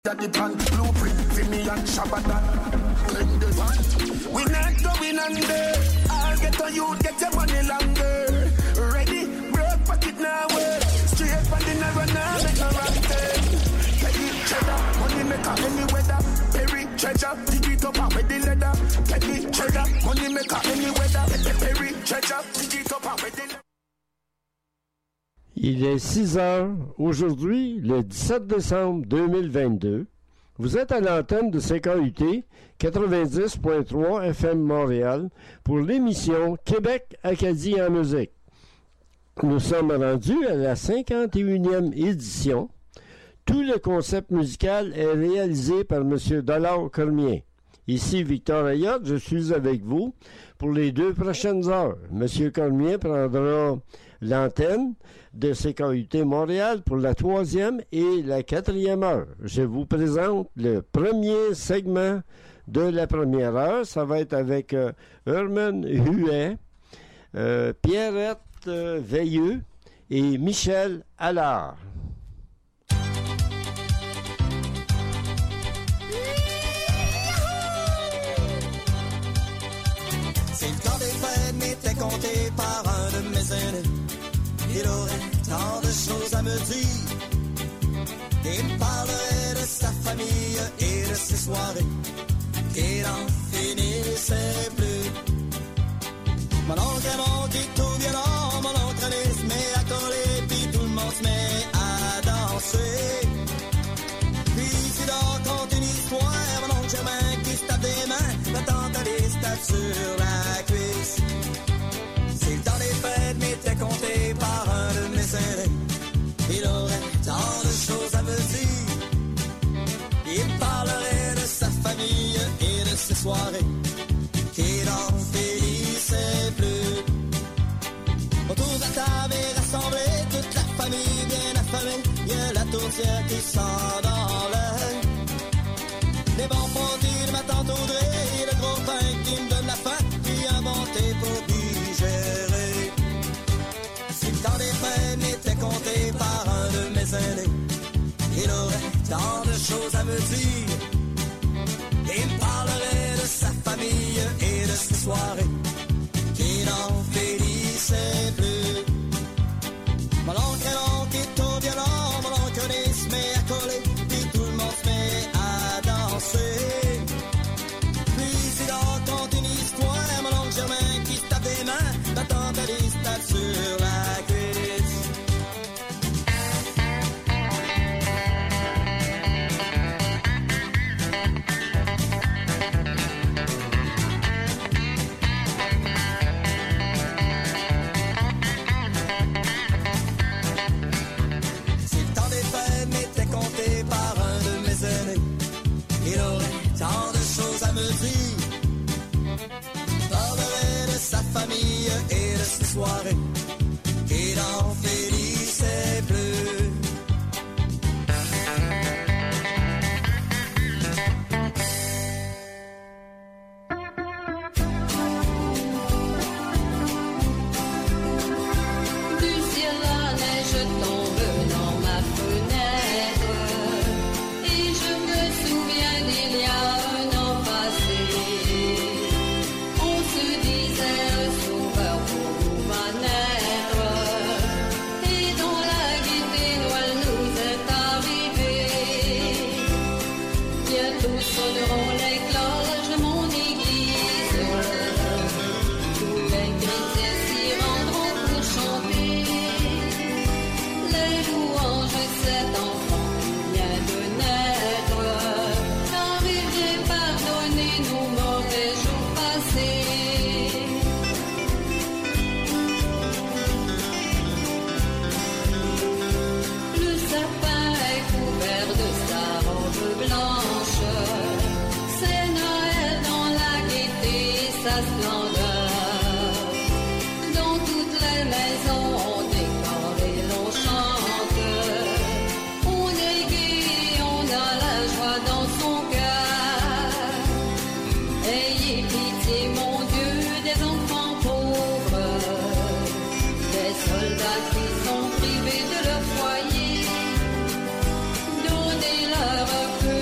That the pan blueprint for me and Shabbadan. Clean the pan. We not going under. I'll get on you, get your money longer. Ready, broke pocket now. Straight from the narrow now, make no wrong turn. Peggy, cheddar, money maker any weather. Perry, treasure, dig it up and with the leather. Peggy, cheddar, money maker any weather. Perry, treasure, dig it up and with the leather. Il est 6 heures, aujourd'hui, le 17 décembre 2022. Vous êtes à l'antenne de CKUT 90.3 FM Montréal pour l'émission Québec-Acadie en musique. Nous sommes rendus à la 51e édition. Tout le concept musical est réalisé par M. Dollard Cormier. Ici Victor Ayotte, je suis avec vous pour les 2 prochaines heures. M. Cormier prendra l'antenne de CKUT Montréal pour la 3e et la 4e heure. Je vous présente le premier segment de la première heure. Ça va être avec Herman Huet, Pierrette Veilleux et Michel Allard. C'est le temps des fêtes, mais t'es compté par un de mes aînés. Il aurait tant de choses à me dire. Il me parlerait de sa famille et de ses soirées qui n'en finissaient plus. Mon oncle est monté tout violent, mon oncle se met à coller, puis tout le monde se met à danser. Puis il raconte une histoire, mon oncle Germain qui se tape des mains, la tante Alice tape sur la cuisse. C'est le temps des fêtes, mais t'es compté par un de mes aînés. Il aurait tant de choses à me dire. Il parlerait de sa famille et de ses soirées qui n'en finissaient plus. Autour de la table est rassemblée toute la famille bien affamée. Il y a la tourtière qui sent dans l'air. Les bons produits de ma tante Audrey et le gros pain qui me donne la faim, puis un bon thé pour digérer. Si le temps des fêtes n'était compté par un de mes aînés, il aurait tant de choses à me dire. Il me parlerait de sa famille et de ses soirées qui n'en finissaient plus. Mon oncle est tout violent, mon oncle se met à coller, puis tout le monde se met à danser. Puis il raconte une histoire, mon oncle Germain qui se tape des mains, la tante Alice tape sur la cuisse. Si le temps des fêtes m'était compté par un de mes aînés, il aurait tant de choses à me dire. Parlerait de sa famille et de ses soirées qui n'en finissaient plus. Du ciel la neige tombe dans ma fenêtre et je me souviens d'il y a un an passé. On se disait un sauveur pour nous va naître et dans la gaieté Noël nous est arrivé. Bientôt sonneront les cloches de mon église. Tous les chrétiens s'y rendront pour chanter les louanges de cet enfant qui vient de naître, car il vient pardonner nos mauvais jours passés. Le sapin est couvert de sa robe blanche. C'est Noël dans la gaieté et sa splendeur. Dans toutes les maisons on décore et l'on chante. On est gai, on a la joie dans son cœur. Ayez pitié, mon Dieu, des enfants pauvres, des soldats qui sont privés de leur foyer. Donnez-leur un peu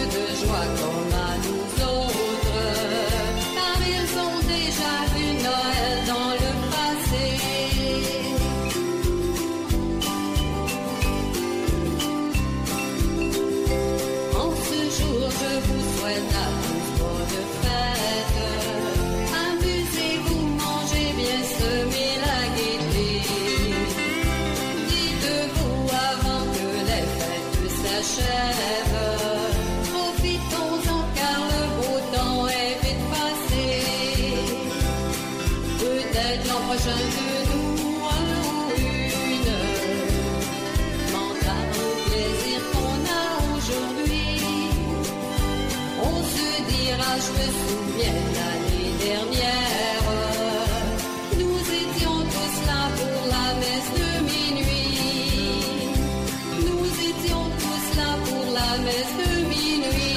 chacun de nous un ou une. Mental au plaisir qu'on a aujourd'hui. On se dira, je me souviens l'année dernière. Nous étions tous là pour la messe de minuit. Nous étions tous là pour la messe de minuit.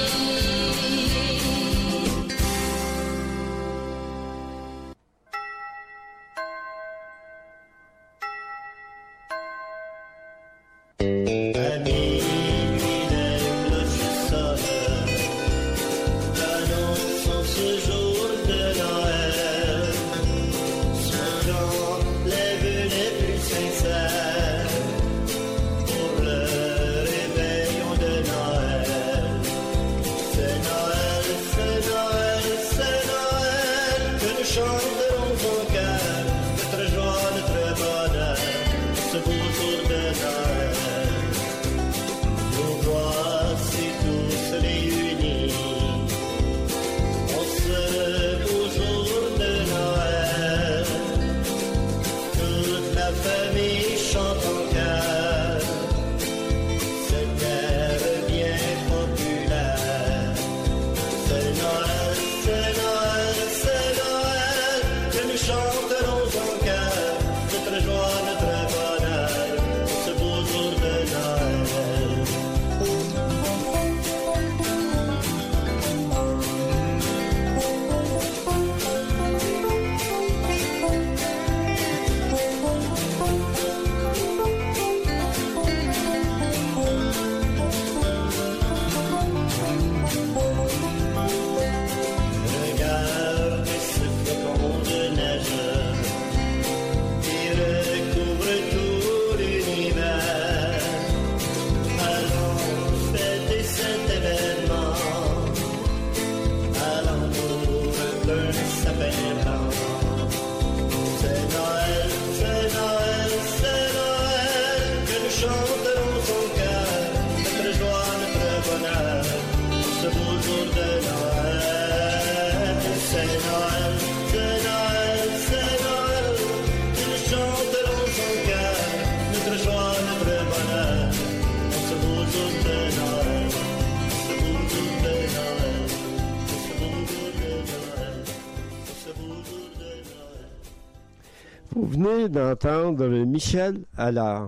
Vous venez d'entendre Michel Allard.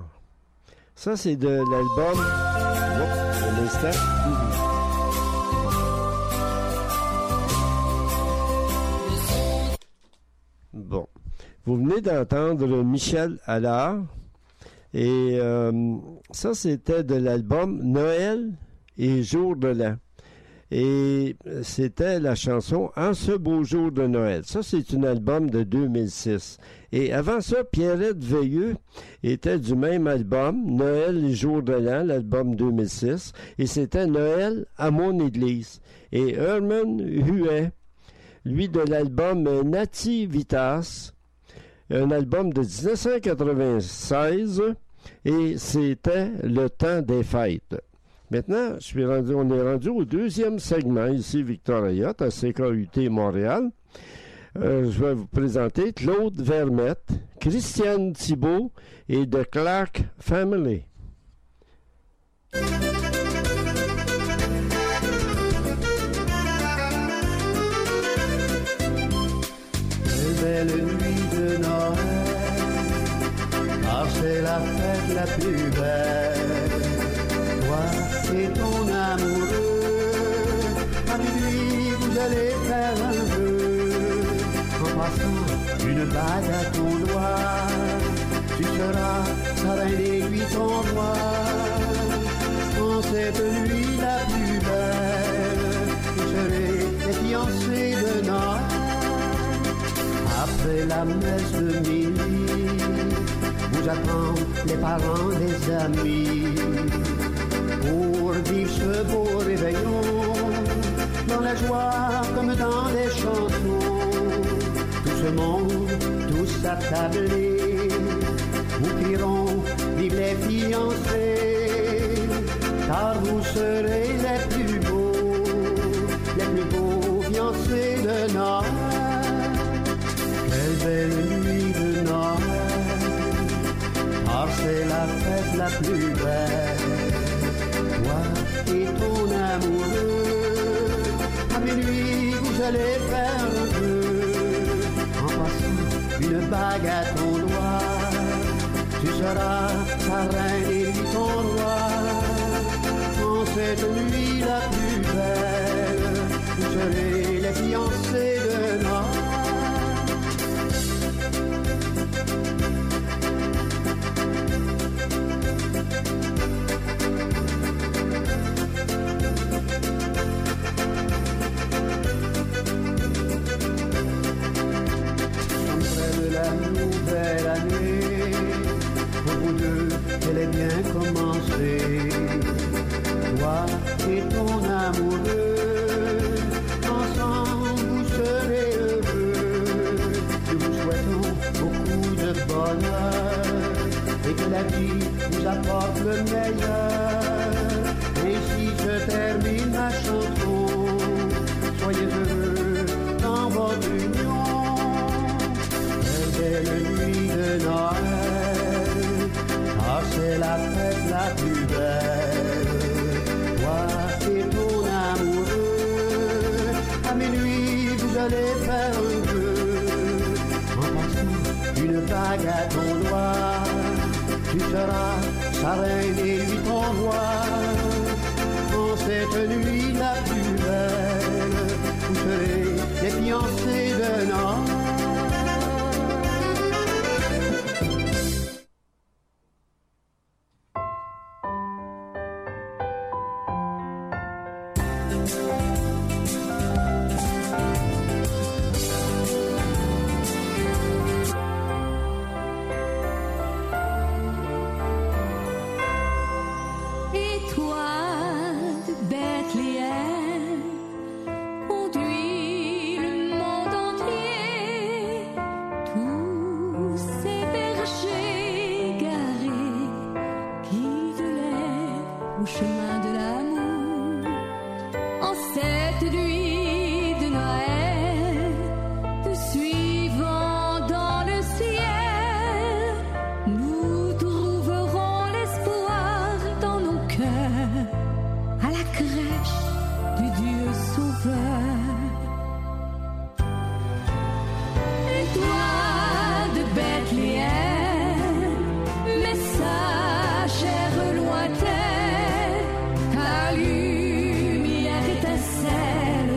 Ça, c'est de l'album... Oh, un instant. Bon. Vous venez d'entendre Michel Allard. Et ça, c'était de l'album Noël et Jour de l'an. Et c'était la chanson « En ce beau jour de Noël ». Ça, c'est un album de 2006. Et avant ça, Pierrette Veilleux était du même album, « Noël et Jour de l'an », l'album 2006. Et c'était « Noël à mon église ». Et Herman Huet, lui, de l'album « Nativitas », un album de 1996. Et c'était « Le temps des fêtes ». Maintenant, on est rendu au deuxième segment, ici, Victor Ayotte, à CKUT Montréal. Je vais vous présenter Claude Vermette, Christiane Thibault et The Clark Family. Belle nuit de Noël, car c'est la fête la plus belle. Toi et ton amoureux, avec lui vous allez faire un jeu. En passant une bague à ton doigt, tu seras sa reine et lui ton roi. En cette nuit la plus belle, vous serez les fiancés de Noël. Après la messe de minuit, vous attendent les parents, les amis, pour vivre ce beau réveillon, dans la joie comme dans les chansons. Tout ce monde, tous attablés, vous crieront vive les fiancés, car vous serez les plus beaux fiancés de Noël. Quelle belle nuit de Noël. la plus belle. Toi et ton amoureux, à minuit vous allez faire un jeu. En passant une bague à ton doigt, tu seras sa reine et lui ton roi. En cette nuit la plus belle, vous serez les fiancés de Noël. La nouvelle année, pour vous deux, elle est bien commencée. Toi et ton amoureux, ensemble vous serez heureux. Nous vous souhaitons beaucoup de bonheur et que la vie vous apporte le meilleur. Ainsi se termine ma chanson. Soyez heureux dans votre union. Belle nuit de Noël, ah c'est la fête la plus belle. Toi et ton amoureux, à minuit vous allez faire un jeu. En passant une bague à ton doigt, tu seras sa reine et lui ton roi. En cette nuit la plus belle, vous serez les fiancés de Noël. Ta lumière étincelle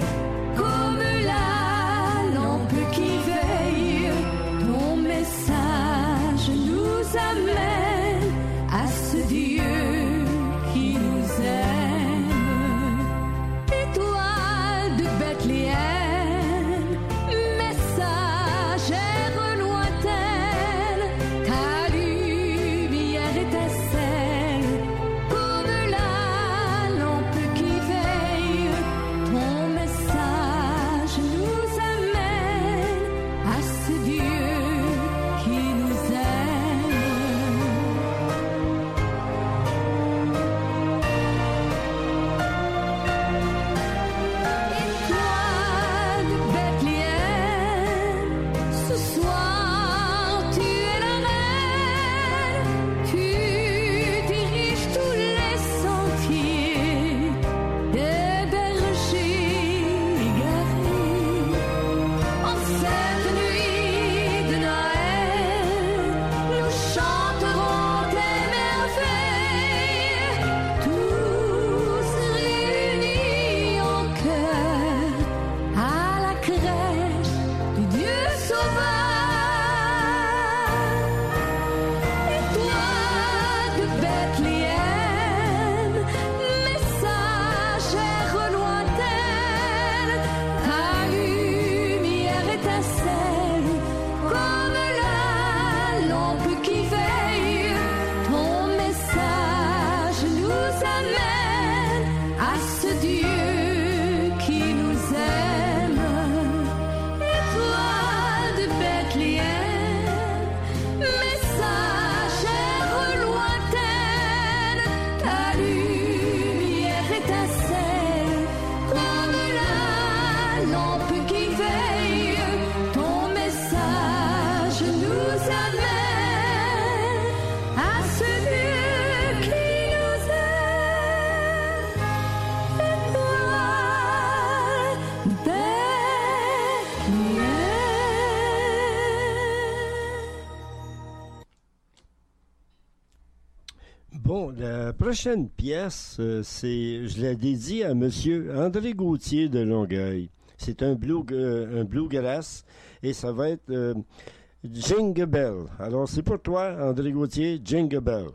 Bon, la prochaine pièce, je la dédie à Monsieur André Gauthier de Longueuil. C'est un bluegrass et ça va être Jingle Bell. Alors, c'est pour toi, André Gauthier, Jingle Bell.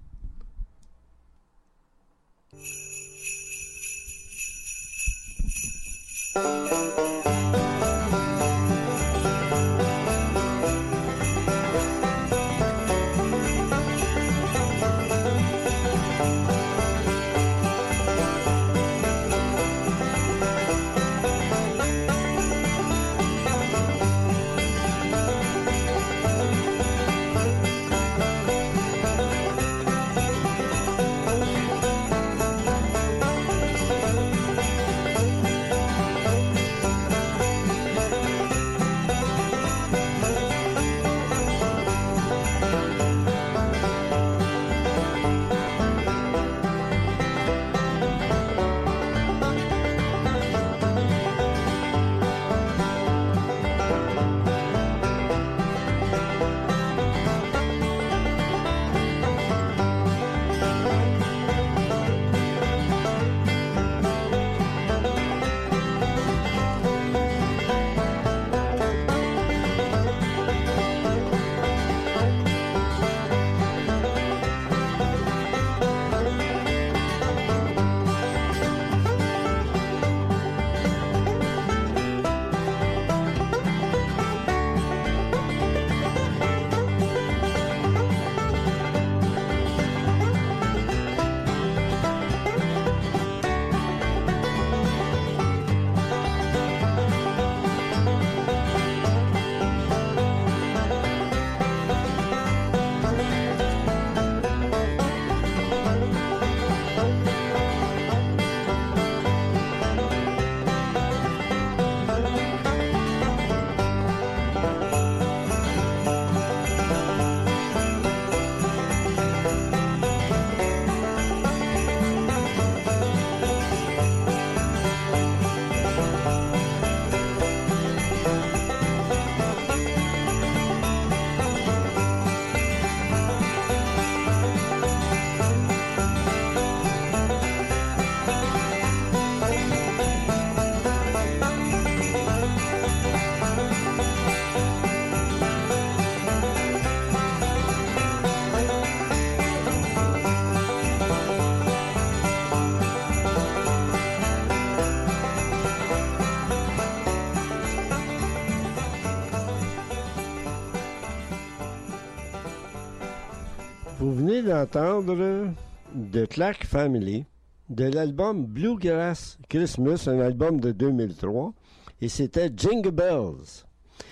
Vous venez d'entendre The Clark Family de l'album Bluegrass Christmas, un album de 2003, et c'était Jingle Bells.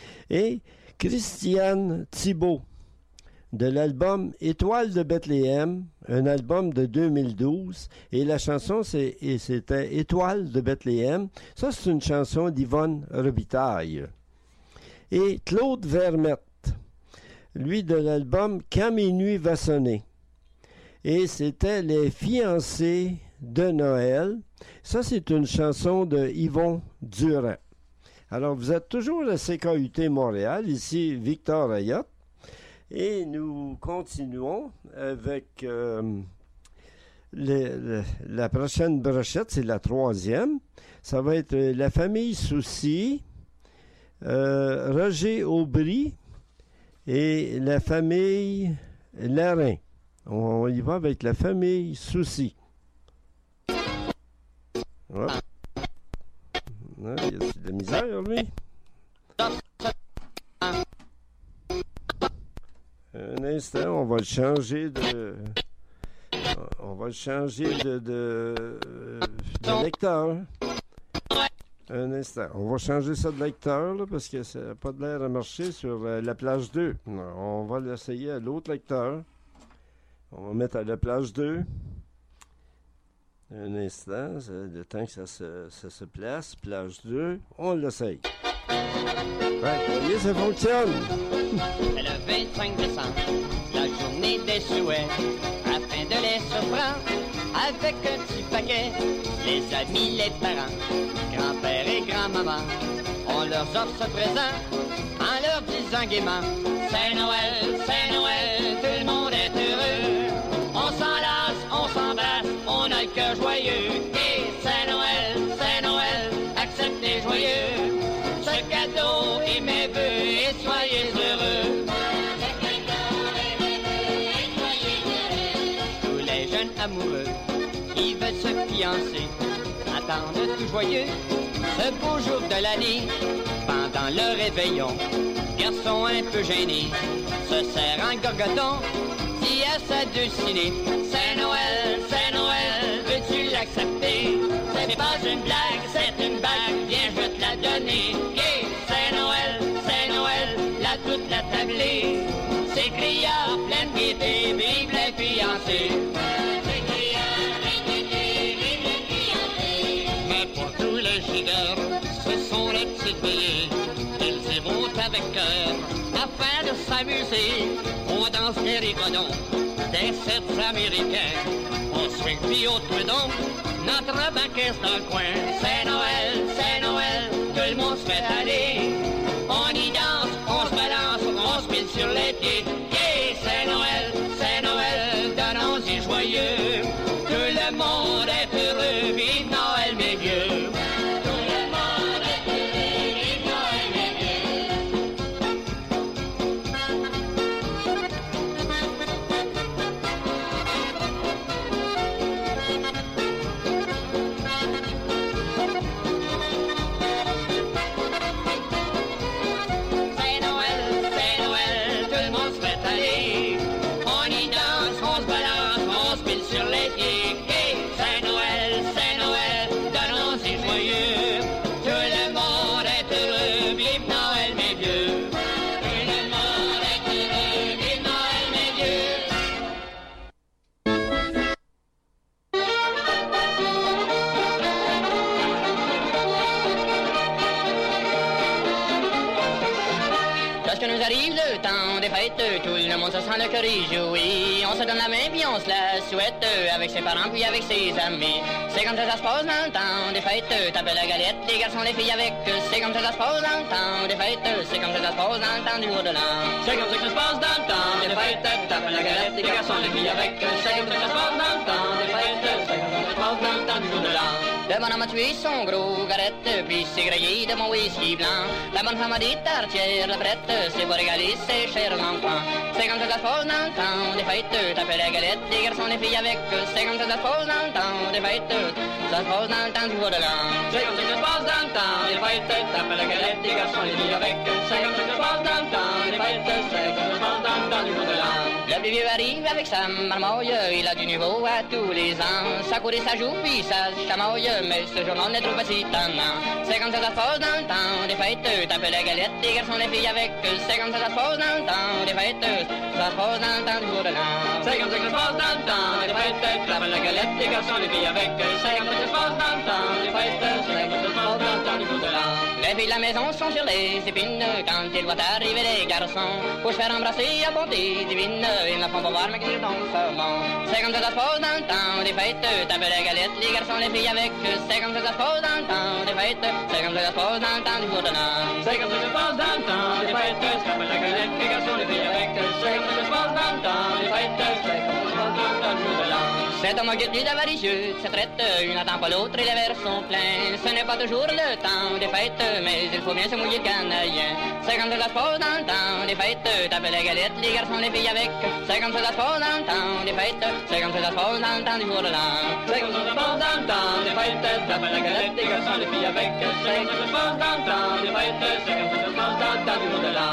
Et Christiane Thibault de l'album Étoile de Bethléem, un album de 2012, et la chanson c'était Étoile de Bethléem. Ça, c'est une chanson d'Yvonne Robitaille. Et Claude Vermette, lui de l'album Quand minuit va sonner. Et c'était Les fiancés de Noël. Ça, c'est une chanson de Yvon Durand. Alors, vous êtes toujours à CKUT Montréal, ici Victor Ayotte. Et nous continuons avec la prochaine brochette, c'est la troisième. Ça va être la famille Soucy, Roger Aubry et la famille Larin. On y va avec la famille Soucy. Oh. Il y a de la misère, lui. Un instant, on va le changer de lecteur. Un instant. On va changer ça de lecteur, là, parce que ça n'a pas de l'air à marcher sur la plage 2. Non, on va l'essayer à l'autre lecteur. On va mettre à la plage 2. Un instant, le temps que ça se place. Plage 2, on l'essaye. Ouais, voyez, ça fonctionne. C'est le 25 décembre, la journée des souhaits, afin de les surprendre avec un petit paquet. Les amis, les parents, grand-père et grand-maman, on leur offre ce présent en leur disant gaiement: c'est Noël, tout le monde est heureux, on s'en lasse cœur joyeux. Et c'est Noël, acceptez joyeux ce cadeau et mes vœux et soyez heureux. Tous les jeunes amoureux qui veulent se fiancer attendent tout joyeux ce beau jour de l'année. Pendant le réveillon, garçon un peu gêné se serre un gorgoton, dit à sa dulcinée: c'est Noël, veux-tu l'accepter? C'est pas une blague, c'est une bague, viens je te la donner. Et c'est Noël, là toute la tablée s'écria pleine gaieté, vive les fiancés. Mais pour tous les gigueurs, ce sont les petites veillées, ils y vont avec cœur afin de s'amuser. On danse les rigodons des sets américains, on swing puis au trudon notre banquette dans le coin. C'est Noël, tout le monde se fait aller, on y danse, on se balance, on se pile sur les pieds. Et c'est Noël, donnons-y joyeux, tout le monde est heureux, vive Noël mes vieux. Tout le monde se sent le cœur réjoui. On se donne la main puis on se la souhaite avec ses parents puis avec ses amis. C'est comme ça se passe dans le temps des fêtes. Tape la galette, les garçons, les filles avec. C'est comme ça se passe dans le temps des fêtes. C'est comme ça se passe dans le temps du jour de l'an. C'est comme ça que ça se passe dans le temps des fêtes. Tape la galette, les garçons, les filles avec. C'est comme ça que ça se passe dans le temps des fêtes. C'est comme ça que ça se passe dans le temps du jour de l'an. Le bonhomme a tué son gros garette, puis s'est grillé de mon whisky blanc. La bonne femme a dit tartière, la prête, c'est pas régalé, c'est cher l'enfant. C'est comme ça que ça se passe dans le temps des fêtes. Tapez la galette, les garçons, les filles avec. C'est comme ça que ça se passe dans le temps des fêtes. Ça se passe dans le temps du jour de l'an. C'est comme ça que ça se passe dans le temps des fêtes. Tapez la galette, les garçons, les filles avec. C'est comme ça que ça se passe dans le temps des fêtes. C'est comme ça que ça se passe dans le temps du jour de l'an. Le plus vieux arrive avec sa marmoille, il a du nouveau à tous les ans. Ça court et ça joue puis ça chamaille, mais ce jour-là on est trop petit tannant. C'est comme ça que ça se passe dans le temps des fêtes. Tapez la galette, les garçons, les filles avec. C'est comme ça que ça se passe dans le temps des fêtes. Ça se passe dans le temps du jour de l'an. C'est comme ça que ça se passe dans le temps des fêtes. Tapez la galette, les garçons, les filles avec. C'est comme ça que ça se passe dans le temps des fêtes. C'est comme ça que ça se passe dans le temps du jour de l'an. Les filles de la maison sont sur les épines quand ils voient arriver les garçons. Pour se faire embrasser à bonté divine, ils ne font pas voir mais qu'ils tombent seulement. C'est comme ça que ça se passe dans le temps des fêtes. Tapez la galette, les garçons, les filles avec. C'est comme ça que ça se passe dans le temps des fêtes. C'est comme ça que ça se passe dans le temps du jour de l'an. C'est comme ça que ça se passe dans le temps des fêtes. Tapez la galette, les garçons, les filles avec. C'est comme ça que ça se passe dans le temps des fêtes. C'est comme ça que ça se passe dans le temps du jour de l'an. Cet homme guetté d'avaricieux se traite, une n'attend pas l'autre et les verres sont pleins. Ce n'est pas toujours le temps des fêtes, mais il faut bien se mouiller le canadien. C'est comme ça que ça se passe dans le temps des fêtes. Tapez la galette, les garçons, les filles avec. C'est comme ça que ça se passe dans le temps des fêtes. C'est comme ça que ça se passe dans le temps du jour de l'an. C'est comme ça que ça se passe dans le temps des fêtes. Tapez la galette, les garçons, les filles avec. C'est comme ça que ça se passe dans le temps des fêtes. C'est comme ça que ça se passe dans le temps du jour de l'an.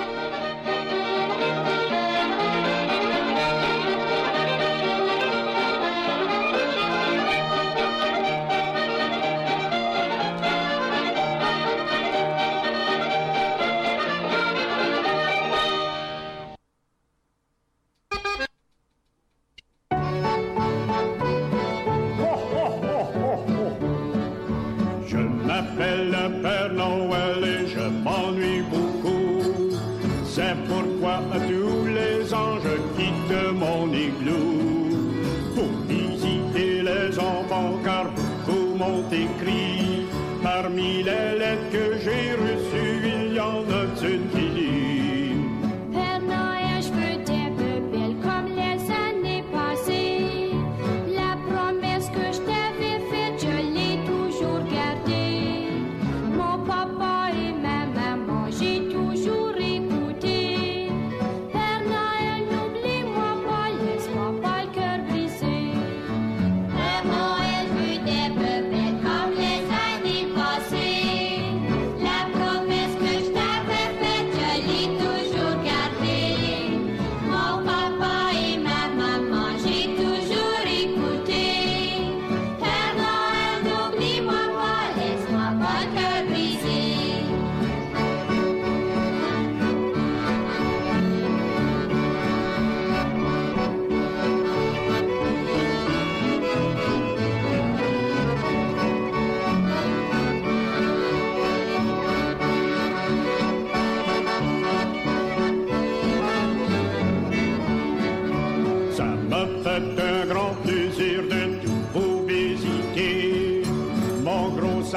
Le Père Noël et je m'ennuie beaucoup. C'est pourquoi tous les ans je quitte mon igloo pour visiter les enfants car beaucoup m'ont écrit. Parmi les lettres que j'ai reçues, il y en a une qui dit: Père Noël, je veux des belles comme les années passées. La promesse que je t'ai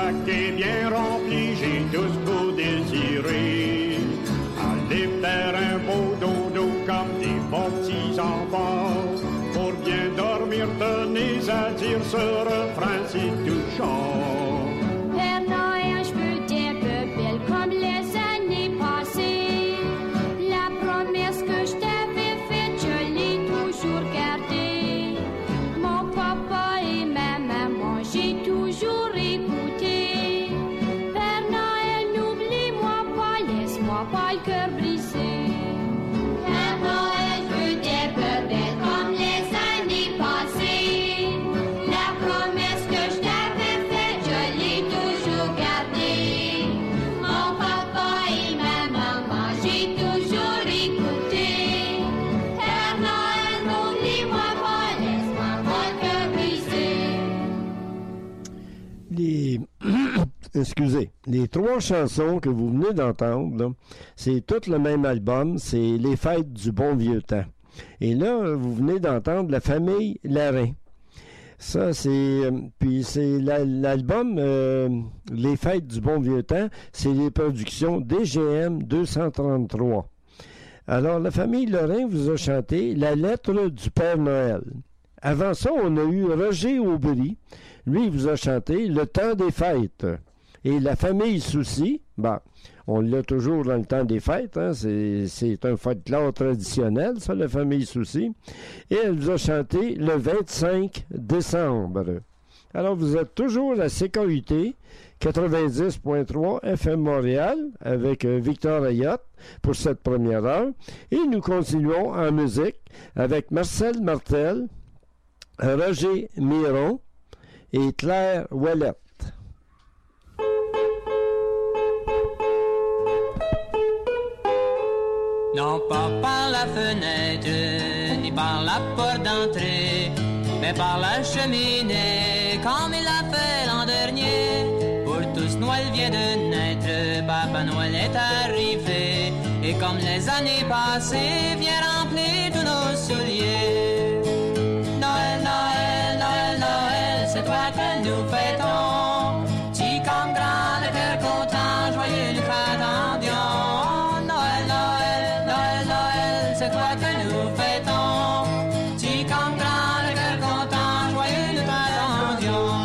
sac est bien rempli, j'ai tout ce que vous désirez. Allez faire un beau dodo comme des bons petits enfants. Pour bien dormir, tenez à dire ce refrain si touchant. Père Noël, je veux des peu belle comme les années passées. La promesse que je t'avais faite, je l'ai toujours gardée. Mon papa et ma maman, j'ai toujours écouté. Père Noël, n'oublie-moi pas, laisse-moi pas le cœur brisé. Père Noël, je veux des peu belle comme les années passées. La promesse que je t'avais faite, je l'ai toujours gardée. Mon papa et ma maman, j'ai toujours écouté. Père Noël, n'oublie-moi pas, laisse-moi pas le cœur brisé. Excusez, les trois chansons que vous venez d'entendre, là, c'est tout le même album, c'est Les Fêtes du bon vieux temps. Et là, vous venez d'entendre La famille Larin. Ça, c'est... puis c'est l'album Les Fêtes du bon vieux temps, c'est les productions DGM 233. Alors, la famille Lorrain vous a chanté La lettre du Père Noël. Avant ça, on a eu Roger Aubry. Lui, il vous a chanté Le temps des fêtes. Et la famille Soucy, on l'a toujours dans le temps des fêtes, hein, c'est un folklore traditionnel, ça, la famille Soucy. Et elle vous a chanté Le 25 décembre. Alors, vous êtes toujours à CKUT 90.3 FM Montréal avec Victor Ayotte pour cette première heure. Et nous continuons en musique avec Marcel Martel, Roger Miron et Claire Ouellette. Non pas par la fenêtre, ni par la porte d'entrée, mais par la cheminée, comme il l'a fait l'an dernier. Pour tous, Noël vient de naître, Papa Noël est arrivé, et comme les années passées, vient remplir tous nos souliers. Noël, Noël, Noël, Noël, c'est toi que nous fêtons, petit comme grand, le cœur content, joyeux nous attendions. C'est toi que nous fêtons, petit comme grand, le cœur content, joyeux nous t'attendions.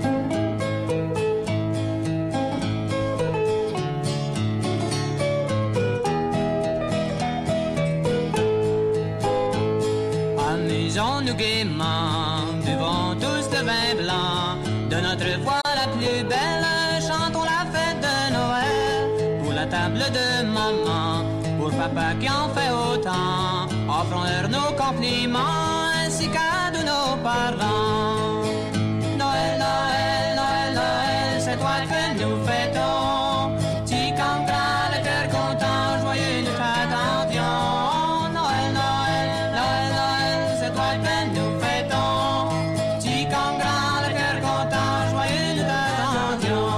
Amusons-nous gaiement, buvons tous de vin blanc, de notre voix la plus belle, chantons la fête de Noël, pour la table de maman. Pour papa qui en fait autant, offrons-leur nos compliments ainsi qu'à tous nos parents. Noël, Noël, Noël, Noël, c'est toi que nous fêtons, petit comme grand, le cœur content, joyeux nous t'attendions. Noël, Noël, Noël, Noël, c'est toi que nous fêtons, petit comme grand, le cœur content, joyeux nous t'attendions.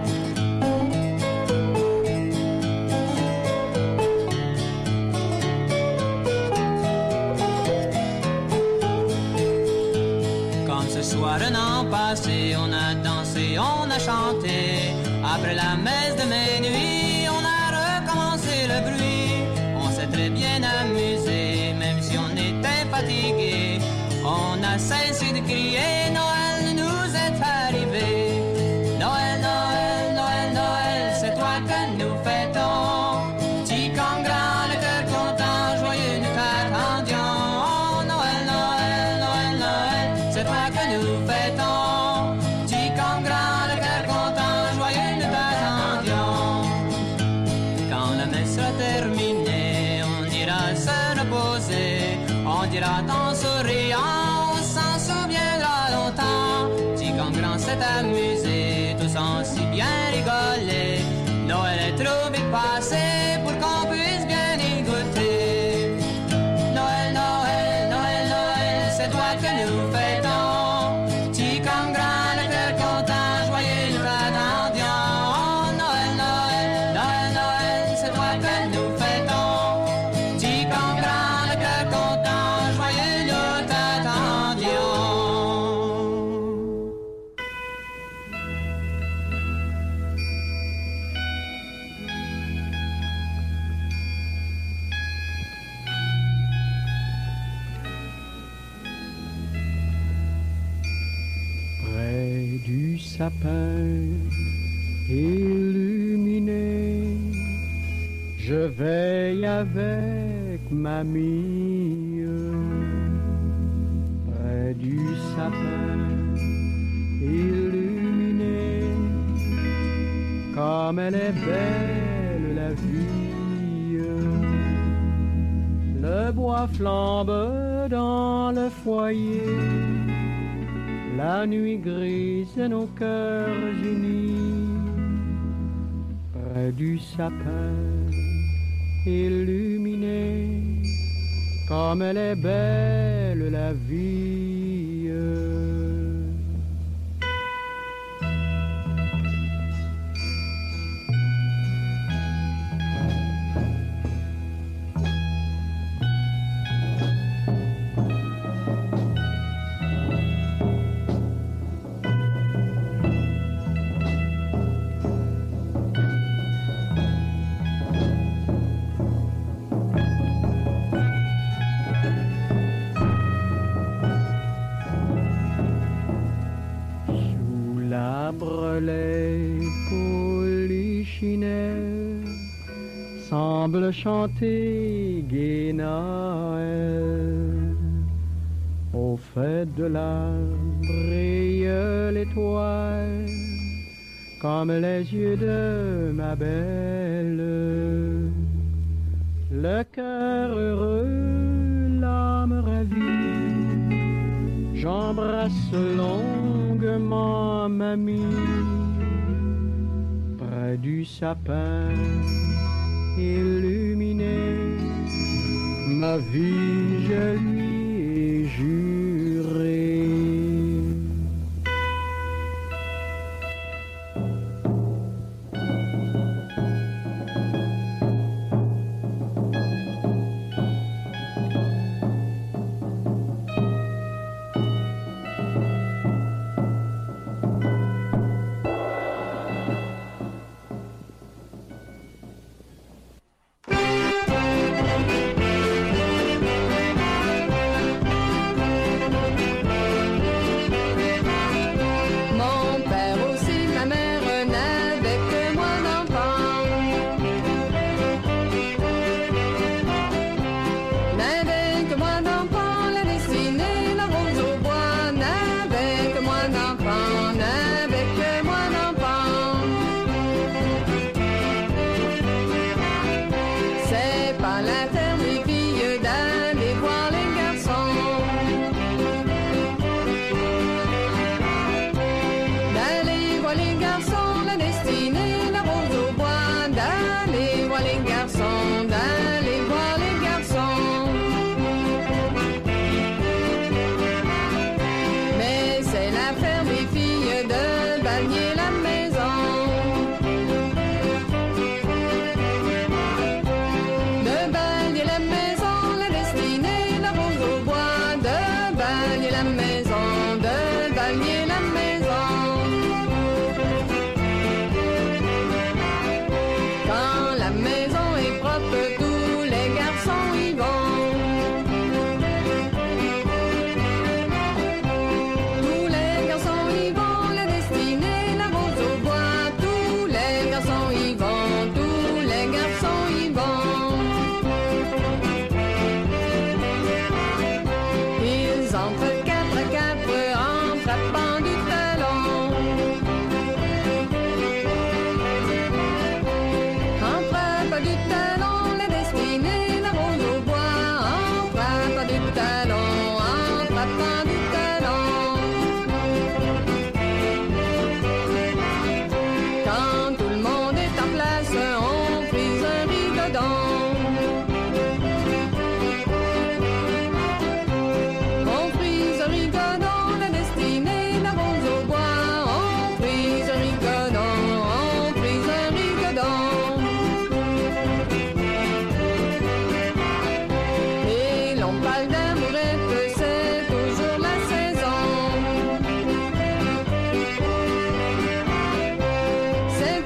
Soir un an passé, on a dansé, on a chanté. Après la messe de minuit, on a recommencé le bruit. On s'est très bien amusé, même si on était fatigué. On a cessé de crier, Noël nous est arrivé. Noël, Noël, Noël, Noël, c'est toi que nous fêtons. Petit comme grand, le cœur content, joyeux nous t'attendions. Noël, Noël, Noël, Noël, c'est toi que nous fêtons, petit comme grand, le cœur content, joyeux nous t'attendions. Quand la messe sera terminée, on ira se reposer, on dira en souriant, on s'en souviendra longtemps. Petit comme grand s'est amusé, tous ont si bien rigolé, Noël est trop vite passé pour qu'on puisse bien y goûter. Noël, Noël, Noël, Noël, c'est toi que nous fêtons. Comme grand, le cœur content, joyeux nous t'attendions. Noël, Noël, Noël, Noël, c'est toi que nous fêtons. Petit comme grand, le cœur content, joyeux nous t'attendions. sapin illuminé, je veille avec mamie près du sapin illuminé. Comme elle est belle la vie, le bois flambe dans le foyer, la nuit grise et nos cœurs unis près du sapin illuminé. Comme elle est belle la vie. Les polichinelles semblent chanter gai Noël. Au fait de l'arbre brille l'étoile comme les yeux de ma belle. Le cœur heureux, l'âme ravie, j'embrasse longuement mamie près du sapin illuminé. Ma vie, je lui ai juré. C'est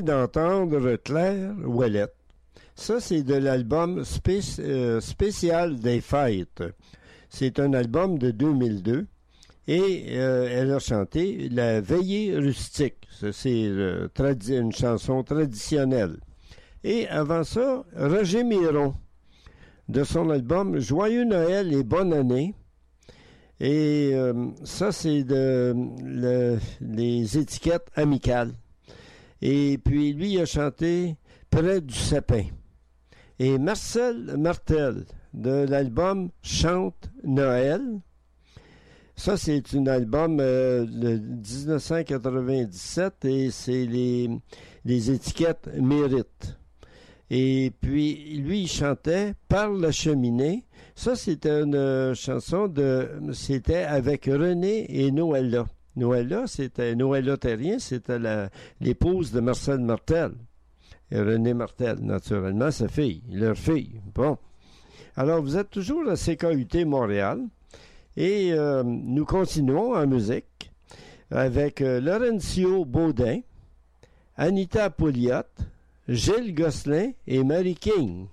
d'entendre Claire Ouellette. Ça, c'est de l'album spécial des fêtes. C'est un album de 2002 et elle a chanté La Veillée rustique. Ça, c'est une chanson traditionnelle. Et avant ça, Roger Miron, de son album Joyeux Noël et Bonne Année. Et ça, c'est les étiquettes amicales. Et puis, lui, il a chanté Près du sapin. Et Marcel Martel, de l'album Chante Noël. Ça, c'est un album de 1997 et c'est les étiquettes Mérite. Et puis, lui, il chantait Par la cheminée. Ça, c'était une chanson c'était avec René et Noëlla. Noëlla Terrien, c'était l'épouse de Marcel Martel. Et René Martel, naturellement, sa fille, leur fille. Bon. Alors, vous êtes toujours à CKUT Montréal. Et nous continuons en musique avec Laurencio Baudin, Anita Pouliot, Gilles Gosselin et Mary King.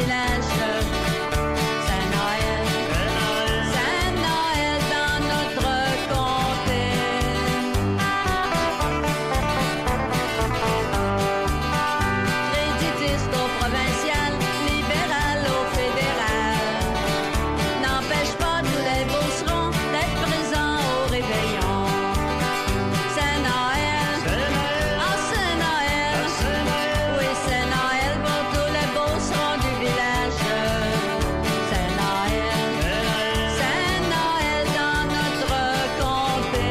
village. C'est Noël, c'est Noël dans notre comté. Créditiste au provincial, libéral au fédéral. N'empêche pas tous les beaucerons d'être présents au réveillon. C'est Noël, ah c'est Noël, oui c'est Noël pour tous les beaucerons du village. C'est Noël dans notre comté.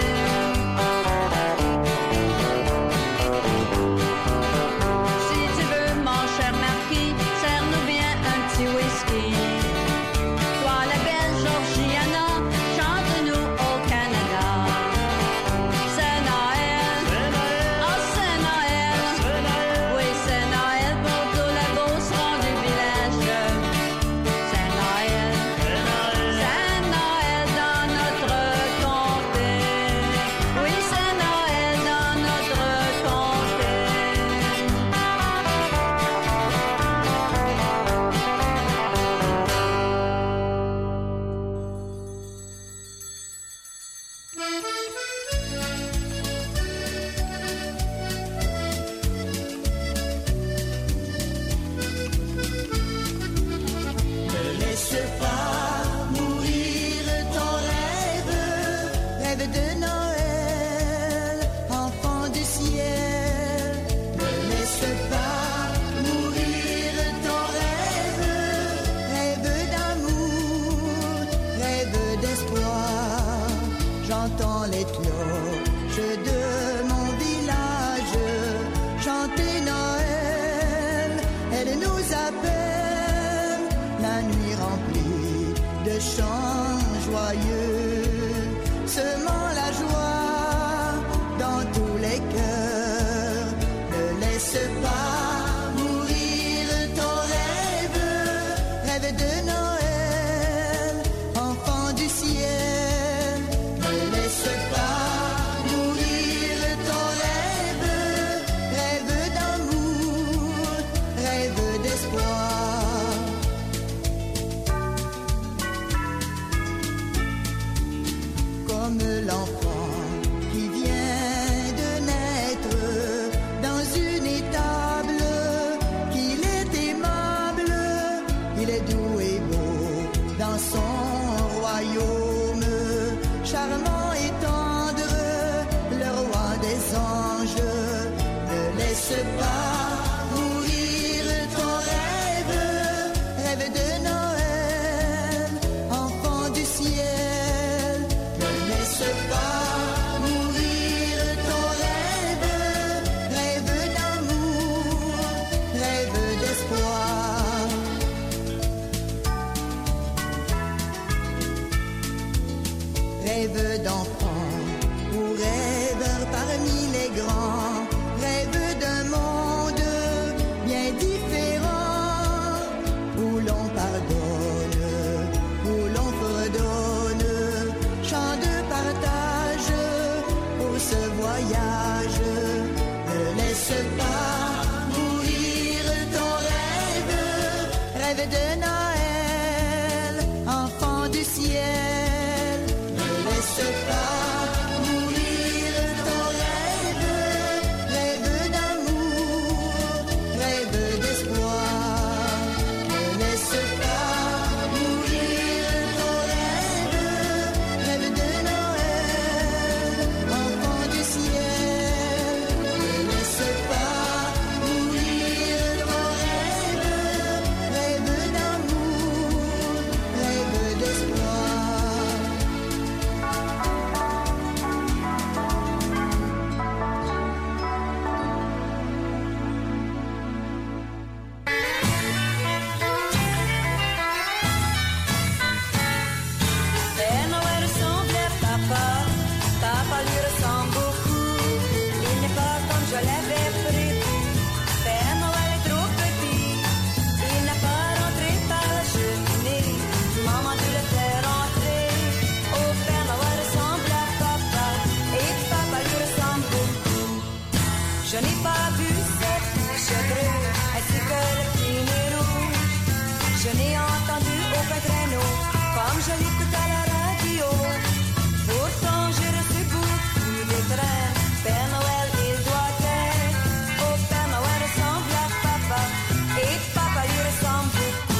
Si tu veux, mon cher marquis, serre-nous bien un petit whisky. Toi, la belle Georgiana, chante-nous au Canada. C'est Noël, oh c'est Noël, oui c'est Noël pour tous les beaucerons du village. C'est Noël dans notre comté. Oui c'est Noël dans notre comté. Ne laisse pas mourir ton rêve, rêve de Noël, enfant du ciel. Ne laisse pas mourir ton rêve, rêve d'amour, rêve d'espoir. J'entends les cloches de mon village chanter Noël. Elle nous appelle, la nuit remplie de chants joyeux, semant la joie dans tous les cœurs. Ne laisse pas mourir ton rêve, rêve de Noël, enfant du ciel. Ne laisse pas mourir ton rêve, rêve d'amour, rêve d'espoir. Comme l'enfant qui vient de naître dans une étable, qu'il est aimable, il est doux et beau dans son royaume, charmant et tendre, le roi des anges. Ne laisse pas mourir ton rêve, rêve de Noël, enfant du ciel. Ne laisse pas mourir ton rêve, rêve d'amour, rêve d'espoir. Rêve d'enfant ou rêveur parmi les grands, rêve d'un monde bien différent, où l'on pardonne, où l'on fredonne, chant de partage pour ce voyage. Ne laisse pas mourir ton rêve, rêve de Noël, enfant du ciel. Ne laisse pas mourir ton rêve, rêve d'amour, rêve d'espoir. Ne laisse pas mourir ton rêve, rêve de Noël, enfant du ciel. Ne laisse pas mourir ton rêve, rêve d'amour, rêve d'espoir. comme je l'écoute à la radio. Pourtant j'ai reçu beaucoup d'étrennes. Père Noël il doit être. Oh Père Noël ressemble à papa. Et papa lui ressemble beaucoup.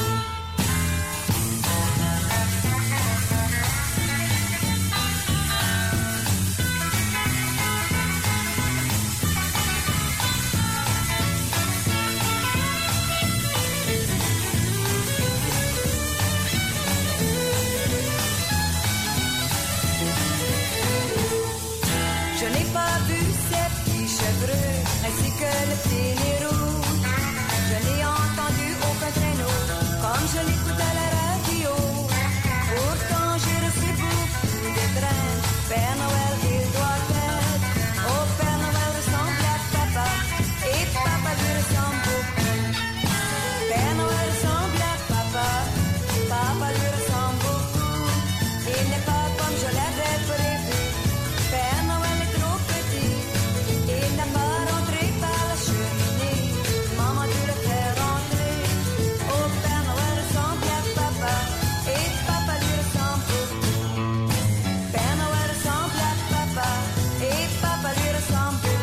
Je n'ai pas vu ces petits chevreux ainsi que le petit nez rouge. Je n'ai entendu aucun traîneau comme je l'écoute à la radio. Pourtant j'ai reçu beaucoup d'étrennes. Père Noël il doit être. Oh Père Noël ressemble à papa. Et papa lui ressemble beaucoup. Père Noël ressemble à papa. Papa lui ressemble beaucoup. Il n'est pas comme je l'avais prévu. Père Noël est trop petit. Il n'a pas rentré par la cheminée. Maman dû le faire rentrer. Oh Père Noël ressemble à papa. Et papa lui ressemble beaucoup. Père Noël ressemble à papa. Et papa lui ressemble beaucoup.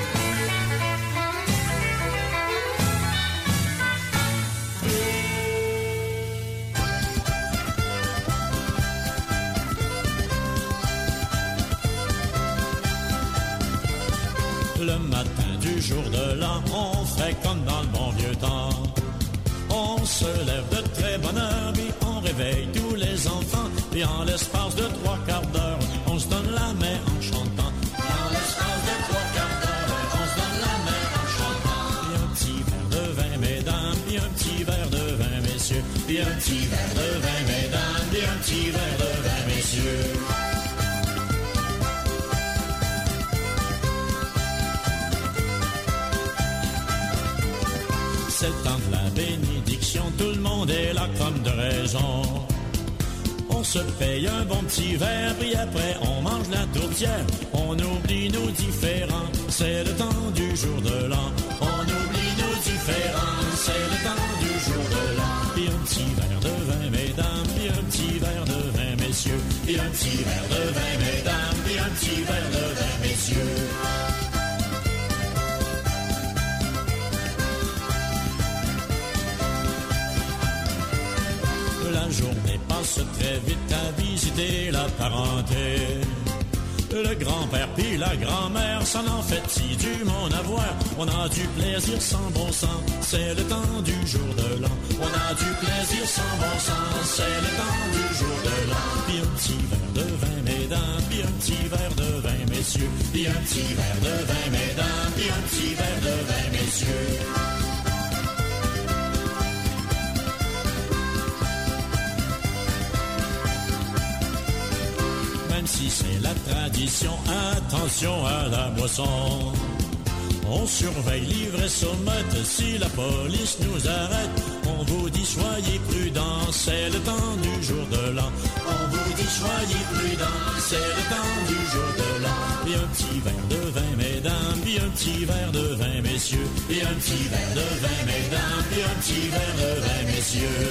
Le matin du jour de l'an, on fait comme dans le bon vieux temps. On se lève de très bonne heure, puis on réveille tous les enfants. Puis en l'espace de 3 quarts d'heure, on se donne la main en chantant. Puis en l'espace de 3 quarts d'heure, on se donne la main en chantant. Puis un petit verre de vin, mesdames, puis un petit verre de vin, messieurs. Puis un petit verre de vin, mesdames, puis un petit verre de vin, messieurs. C'est le temps de la bénédiction, tout le monde est là comme de raison. On se paye un bon petit verre, puis après on mange la tourtière. On oublie nos différends, c'est le temps du jour de l'an. On oublie nos différends, c'est le temps du jour de l'an. Puis un petit verre de vin, mesdames, puis un petit verre de vin, messieurs. Puis un petit verre de vin, mesdames, puis un petit verre de vin, messieurs. La journée passe très vite à visiter la parenté. Le grand-père puis la grand-mère, ça n'en fait si du mon avoir. On a du plaisir sans bon sens, c'est le temps du jour de l'an. On a du plaisir sans bon sens, c'est le temps du jour de l'an. Puis un petit verre de vin, mesdames, puis un petit verre de vin, messieurs. Puis un petit verre de vin, mesdames, puis un petit verre de vin, messieurs. Même si c'est la tradition, attention à la boisson. On surveille l'ivresse au mode, si la police nous arrête, on vous dit soyez prudents, c'est le temps du jour de l'an. On vous dit soyez prudents, c'est le temps du jour de l'an. Puis un petit verre de vin, mesdames, puis un petit verre de vin, messieurs. Puis un petit verre de vin, mesdames, puis un petit verre de vin, messieurs.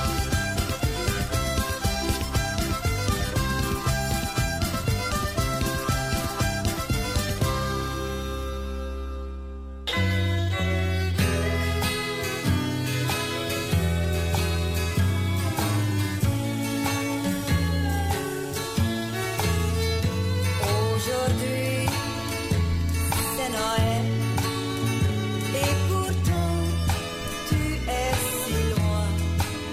Aujourd'hui, c'est Noël. Et pourtant, tu es si loin.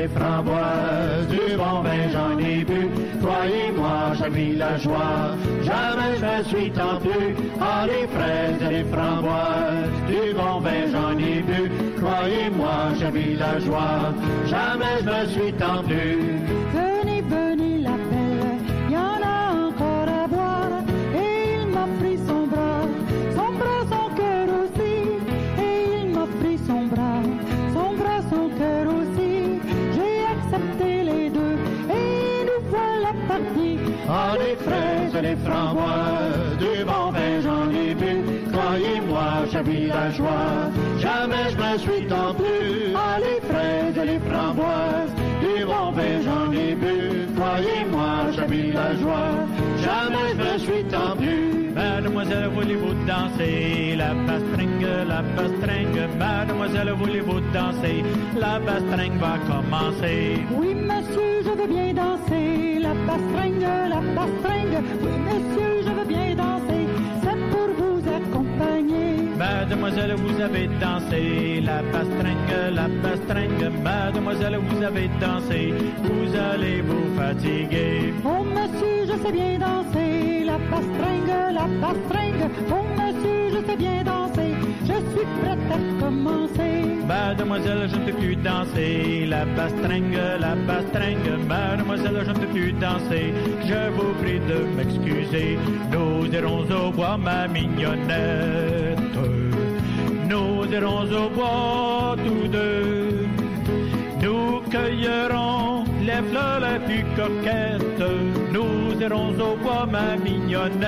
des framboises, du bon vin j'en ai bu. Croyez-moi, chers villageois, jamais je me suis tant plu. Ah, les fraises et les framboises, du bon vin j'en ai bu. Croyez-moi, chers villageois, jamais je me suis tant plu. Venez, venez la belle, y en a encore à boire. Et il m'a pris son bras, son cœur aussi. Et il m'a pris son bras, son cœur aussi. J'ai accepté les deux et nous voilà partis. Ah, les fraises et les framboises, du bon vin j'en ai bu. Croyez-moi, chers villageois, jamais je me suis tant plu. Ah, les fraises et les framboises, du bon vin j'en ai bu. Croyez-moi, chers villageois, jamais je me suis tant plu. Mademoiselle, voulez-vous danser la bastringue, la bastringue? Mademoiselle, voulez-vous danser? La bastringue va commencer. Oui, monsieur, je veux bien danser la bastringue, la bastringue. Oui, monsieur, je veux bien danser, c'est pour vous accompagner. Mademoiselle, vous avez dansé la bastringue, la bastringue. Mademoiselle, vous avez dansé, vous allez vous fatiguer. Oh, monsieur, je sais bien danser la bastringue, la bastringue. Oh, monsieur, je sais bien danser, je suis prête à commencer. Mademoiselle, je ne peux plus danser la bastringue, la bastringue. Mademoiselle, je ne peux plus danser, je vous prie de m'excuser. Nous irons au bois, ma mignonnette. Nous irons au bois tous deux. Nous cueillerons les fleurs les plus coquettes. Nous irons au bois, ma mignonnette.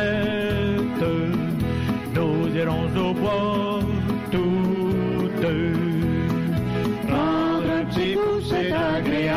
Nous irons au bois tous deux. Prendre un petit coup, c'est agréable.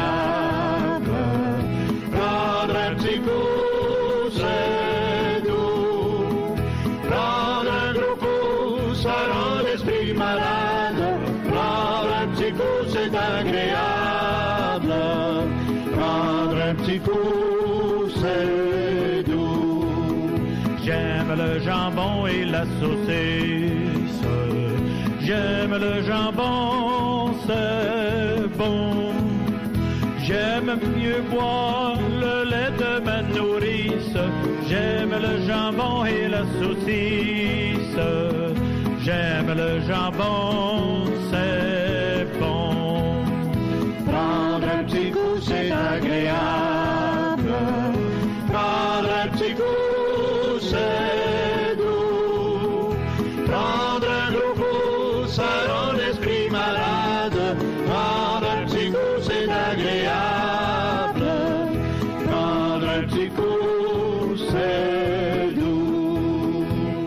Prendre un petit coup, c'est doux. Prendre un gros coup, ça rend l'esprit malade. Prendre un petit coup, c'est agréable. Prendre un petit coup, c'est doux. J'aime le jambon et la saucisse. J'aime le jambon, c'est bon. J'aime mieux boire le lait de ma nourrice. J'aime le jambon et la saucisse. J'aime le jambon, c'est bon. Prendre un petit coup, c'est agréable. Prendre un petit coup, c'est doux. Prendre un gros coup, ça rend l'esprit malade. Prendre un petit coup, c'est agréable. Prendre un petit coup, c'est doux.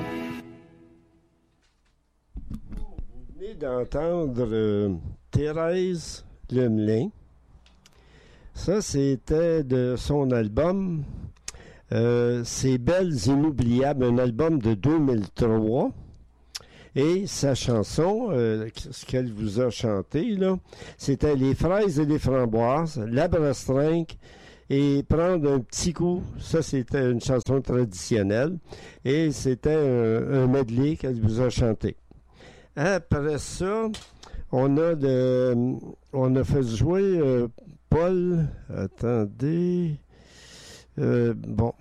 Vous venez d'entendre Thérèse Lemelin. Ça, c'était de son album C'est Belles Inoubliables, un album de 2003. Et sa chanson, ce qu'elle vous a chanté, là, c'était Les fraises et les framboises, La bastringue et Prendre un petit coup. Ça, c'était une chanson traditionnelle. Et c'était un medley qu'elle vous a chanté. Après ça, on a fait jouer Paul. Attendez. Bon.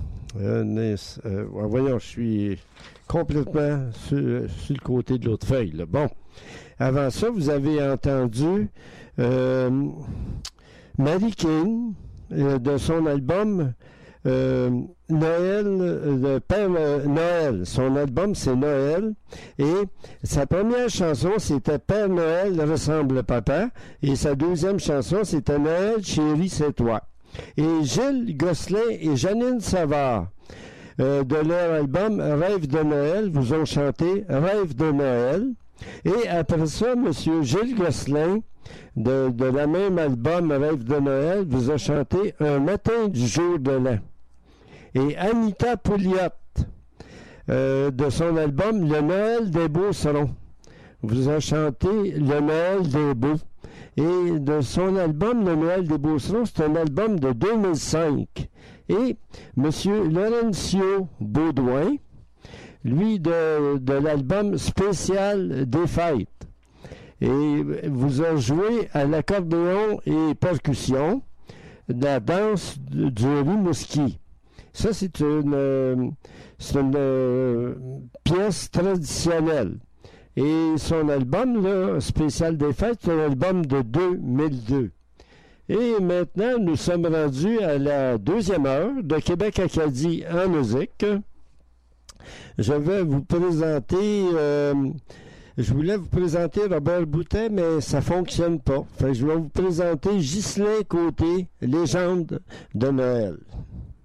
Voyons, je suis complètement sur le côté de l'autre feuille. Là. Bon. Avant ça, vous avez entendu Mary King de son album Noël, le Père Noël. Son album, c'est Noël. Et sa première chanson, c'était Père Noël ressemble papa. Et sa deuxième chanson, c'était Noël, chérie, c'est toi. Et Gilles Gosselin et Janine Savard, de leur album Rêve de Noël, vous ont chanté Rêve de Noël. Et après ça, M. Gilles Gosselin, de la même album Rêve de Noël, vous a chanté Un matin du jour de l'an. Et Anita Pouliot, de son album Le Noël des Beaucerons, vous a chanté Le Noël des Beaux. Et de son album Le Noël des Beaucerons, c'est un album de 2005. Et M. Laurencio Baudouin, lui, de l'album Spécial des Fêtes. Et vous a joué à l'accordéon et percussion la danse du Rimouski. Ça, c'est une pièce traditionnelle. Et son album, là, spécial des fêtes, c'est un album de 2002. Et maintenant, nous sommes rendus à la 2e heure de Québec Acadie en musique. Je vais vous présenter... je voulais vous présenter Robert Boutet, mais ça ne fonctionne pas. Fait que je vais vous présenter Ghislain Côté, légende de Noël.